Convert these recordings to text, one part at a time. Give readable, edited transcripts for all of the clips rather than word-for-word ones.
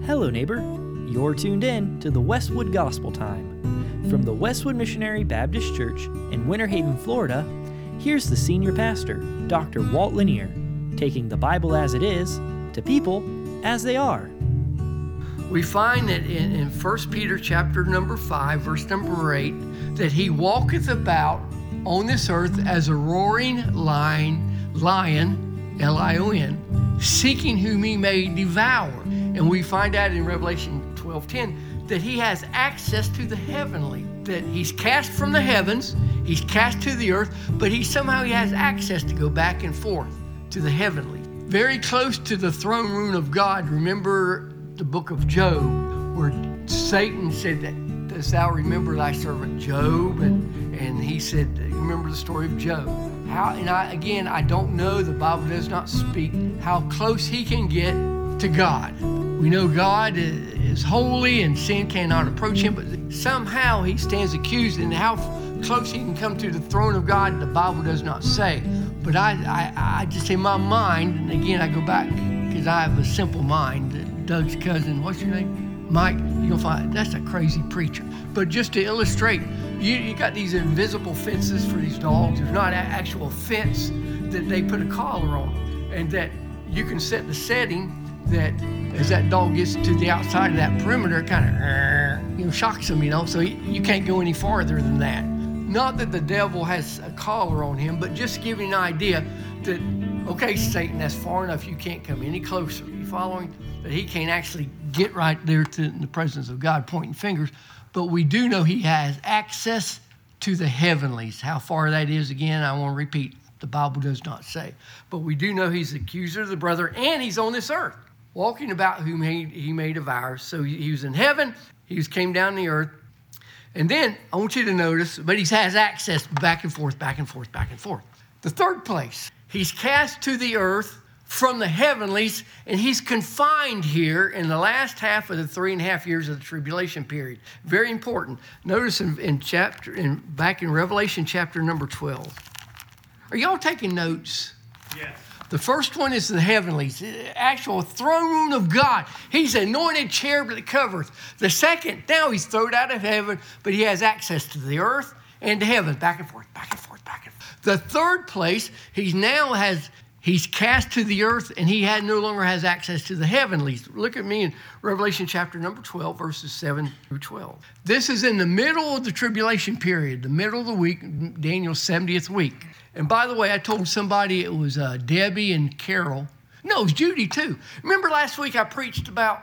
Hello, neighbor. You're tuned in to the Westwood Gospel Time. From the Westwood Missionary Baptist Church in Winter Haven, Florida, here's the senior pastor, Dr. Walt Lanier, taking the Bible as it is to people as they are. We find that in 1 Peter chapter number 5, verse number 8, that he walketh about on this earth as a roaring lion, L-I-O-N, seeking whom he may devour. And we find out in Revelation 12:10 that he has access to the heavenly, that he's cast from the heavens, he's cast to the earth, but he has access to go back and forth to the heavenly. Very close to the throne room of God. Remember the book of Job, where Satan said that, dost thou remember thy servant Job? And he said, remember the story of Job. I don't know, the Bible does not speak how close he can get to God. We know God is holy and sin cannot approach him, but somehow he stands accused, and how close he can come to the throne of God, the Bible does not say. But I just, in my mind, and again, I go back because I have a simple mind. Doug's cousin, what's your name? Mike, you're gonna find that's a crazy preacher. But just to illustrate, you got these invisible fences for these dogs. There's not an actual fence that they put a collar on, and that you can set the setting that as that dog gets to the outside of that perimeter, it kind of shocks him, so you can't go any farther than that. Not that the devil has a collar on him, but just giving an idea that, okay, Satan, that's far enough, you can't come any closer. You following? That he can't actually get right there to the presence of God, pointing fingers. But we do know he has access to the heavenlies. How far that is, again, I want to repeat, the Bible does not say. But we do know he's the accuser of the brother, and he's on this earth, walking about whom he may devour. So he was in heaven, came down the earth. And then I want you to notice, but he has access back and forth, back and forth, back and forth. The third place, he's cast to the earth from the heavenlies, and he's confined here in the last half of the 3.5 years of the tribulation period. Very important. Notice back in Revelation chapter number 12. Are y'all taking notes? Yes. The first one is the heavenlies, the actual throne room of God. He's an anointed cherub that covers. The second, now he's thrown out of heaven, but he has access to the earth and to heaven, back and forth, back and forth, back and forth. The third place, he's cast to the earth, and he no longer has access to the heavenlies. Look at me in Revelation chapter number 12, verses 7 through 12. This is in the middle of the tribulation period, the middle of the week, Daniel's 70th week. And by the way, I told somebody it was Debbie and Carol. No, it was Judy too. Remember last week I preached about,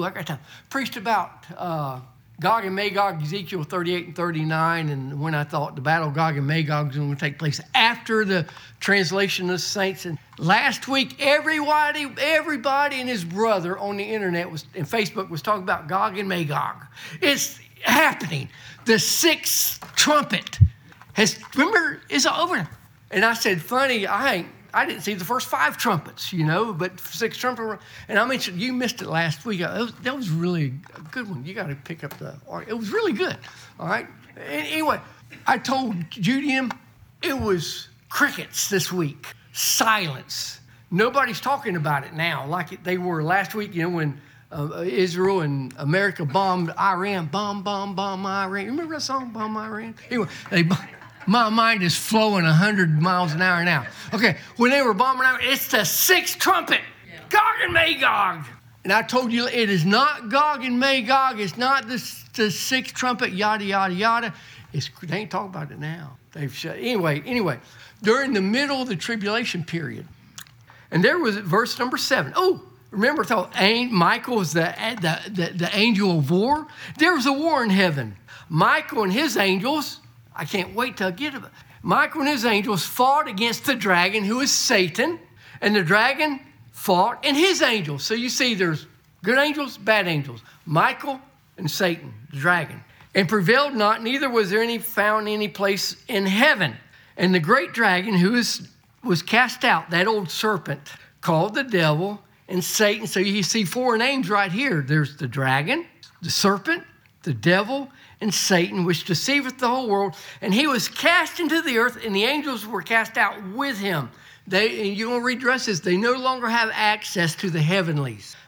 Gog and Magog, Ezekiel 38 and 39, and when I thought the battle of Gog and Magog was going to take place after the translation of the saints. And last week, everybody and his brother on the internet and Facebook was talking about Gog and Magog. It's happening. The sixth trumpet it's over. And I said, funny, I didn't see the first 5 trumpets, but 6 trumpets. And I mentioned, you missed it last week. That was really a good one. You got to pick up it was really good, all right? Anyway, I told Judy it was crickets this week, silence. Nobody's talking about it now like they were last week, when Israel and America bombed Iran, bomb Iran. Remember that song, Bomb Iran? Anyway, my mind is flowing 100 miles an hour now. Okay, when they were bombing out, it's the 6th trumpet, Gog and Magog. And I told you it is not Gog and Magog. It's not the 6th trumpet, yada, yada, yada. They ain't talking about it now. They've shut. Anyway, during the middle of the tribulation period, and there was verse number 7. Oh, remember, Michael was the angel of war? There was a war in heaven. Michael and his angels, I can't wait till I get to it. Michael and his angels fought against the dragon, who is Satan, and the dragon fought and his angels. So you see there's good angels, bad angels. Michael and Satan, the dragon. And prevailed not, neither was there found any place in heaven. And the great dragon who was cast out, that old serpent, called the devil and Satan. So you see 4 names right here. There's the dragon, the serpent, the devil, and Satan, which deceiveth the whole world. And he was cast into the earth, and the angels were cast out with him. And you want to read the rest of this, they no longer have access to the heavenlies.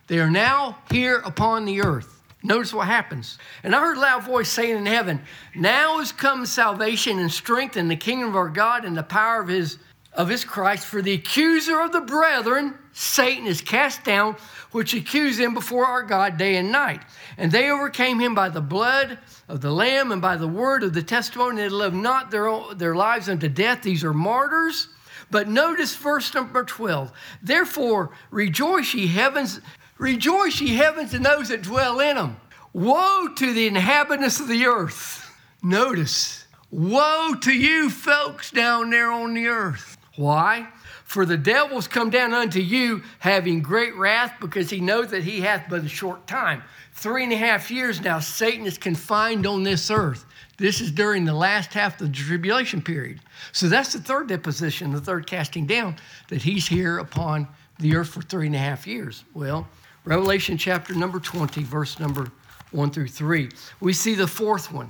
They are now here upon the earth. Notice what happens. And I heard a loud voice saying in heaven, now is come salvation and strength in the kingdom of our God and the power of his Christ. For the accuser of the brethren, Satan, is cast down, which accused them before our God day and night. And they overcame him by the blood of the Lamb and by the word of the testimony. They loved not their lives unto death. These are martyrs. But notice verse number 12. Therefore rejoice, ye heavens, and those that dwell in them. Woe to the inhabitants of the earth. Notice, woe to you folks down there on the earth. Why? For the devil's come down unto you, having great wrath, because he knows that he hath but a short time. 3.5 years now, Satan is confined on this earth. This is during the last half of the tribulation period. So that's the third deposition, the third casting down, that he's here upon the earth for 3.5 years. Well, Revelation chapter number 20, verse number 1 through 3. We see the fourth one.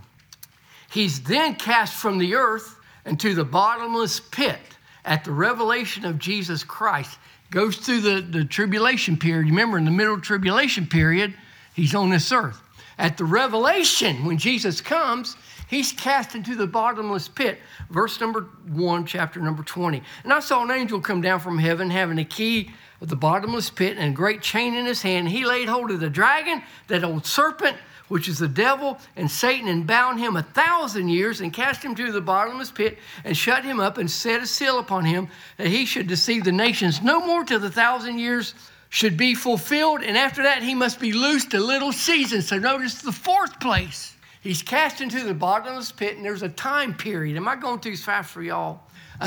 He's then cast from the earth into the bottomless pit at the revelation of Jesus Christ. Goes through the tribulation period. Remember, in the middle of the tribulation period, he's on this earth. At the revelation, when Jesus comes, he's cast into the bottomless pit. Verse number 1, chapter number 20. And I saw an angel come down from heaven, having a key of the bottomless pit and a great chain in his hand. He laid hold of the dragon, that old serpent, which is the devil and Satan, and bound him 1,000 years and cast him to the bottomless pit and shut him up and set a seal upon him, that he should deceive the nations no more till the 1,000 years should be fulfilled. And after that, he must be loosed a little season. So notice the fourth place. He's cast into the bottomless pit, and there's a time period. Am I going too fast for y'all?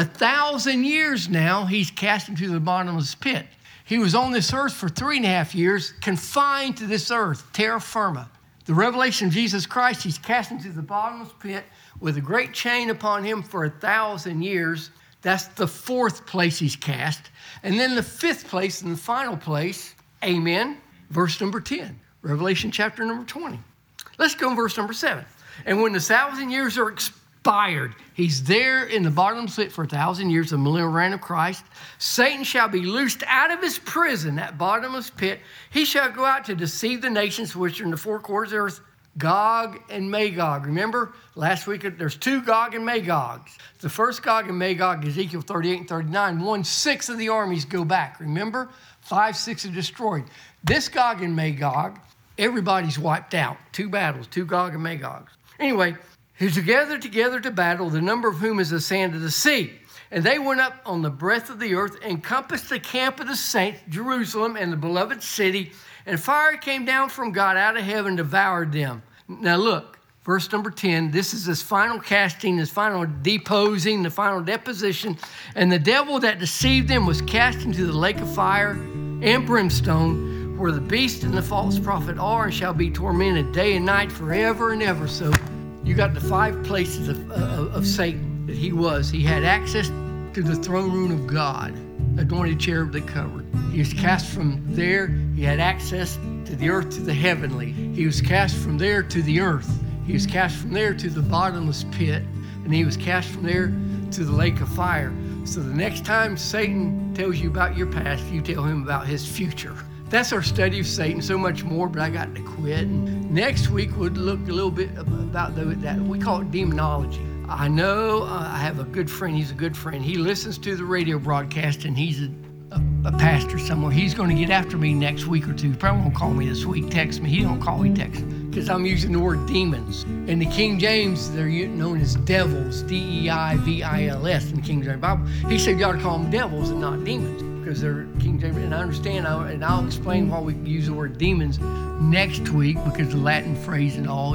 1,000 years now, he's cast into the bottomless pit. He was on this earth for 3.5 years, confined to this earth, terra firma. The revelation of Jesus Christ, he's cast into the bottomless pit with a great chain upon him for 1,000 years. That's the fourth place he's cast. And then the fifth place and the final place, amen, verse number 10, Revelation chapter number 20. Let's go in verse number 7. And when the 1,000 years are expired, he's there in the bottomless pit for 1,000 years, the millennial reign of Christ. Satan shall be loosed out of his prison, that bottomless pit. He shall go out to deceive the nations which are in the four quarters of the earth, Gog and Magog. Remember, last week there's 2 Gog and Magogs. The first Gog and Magog, Ezekiel 38 and 39, 1/6 of the armies go back. Remember, 5/6 are destroyed. This Gog and Magog, everybody's wiped out. 2 battles, 2 Gog and Magogs. Anyway, who gathered together to battle, the number of whom is the sand of the sea. And they went up on the breadth of the earth, encompassed the camp of the saints, Jerusalem, and the beloved city, and fire came down from God out of heaven and devoured them. Now look, verse number 10, this is his final casting, his final deposing, the final deposition. And the devil that deceived them was cast into the lake of fire and brimstone, where the beast and the false prophet are and shall be tormented day and night forever and ever. So you got the 5 places of Satan that he was. He had access to the throne room of God, anointed cherub that covered. He was cast from there. He had access to the earth, to the heavenly. He was cast from there to the earth. He was cast from there to the bottomless pit, and he was cast from there to the lake of fire. So the next time Satan tells you about your past, you tell him about his future. That's our study of Satan, so much more, but I got to quit. And next week, we'll look a little bit about that. We call it demonology. I know I have a good friend. He's a good friend. He listens to the radio broadcast, and he's a pastor somewhere. He's going to get after me next week or two. He probably won't call me this week, text me. He don't call me, text me, because I'm using the word demons. In the King James, they're known as devils, D-E-I-V-I-L-S in the King James Bible. He said you ought to call them devils and not demons, because they're King James. And I understand, and I'll explain why we use the word demons next week, because the Latin phrase and all,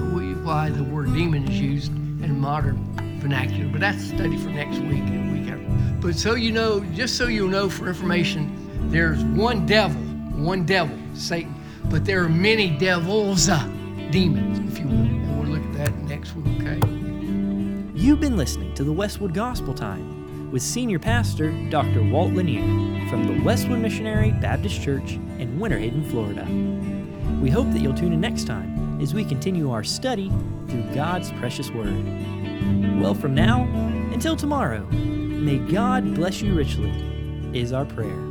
why the word demon is used in modern vernacular. But that's a study for next week and the week after. But so you know, just so you'll know for information, there's one devil, Satan. But there are many devils, demons, if you will. And we'll look at that next week, okay? You've been listening to the Westwood Gospel Time with Senior Pastor Dr. Walt Lanier from the Westwood Missionary Baptist Church in Winter Haven, Florida. We hope that you'll tune in next time as we continue our study through God's precious Word. Well, from now until tomorrow, may God bless you richly, is our prayer.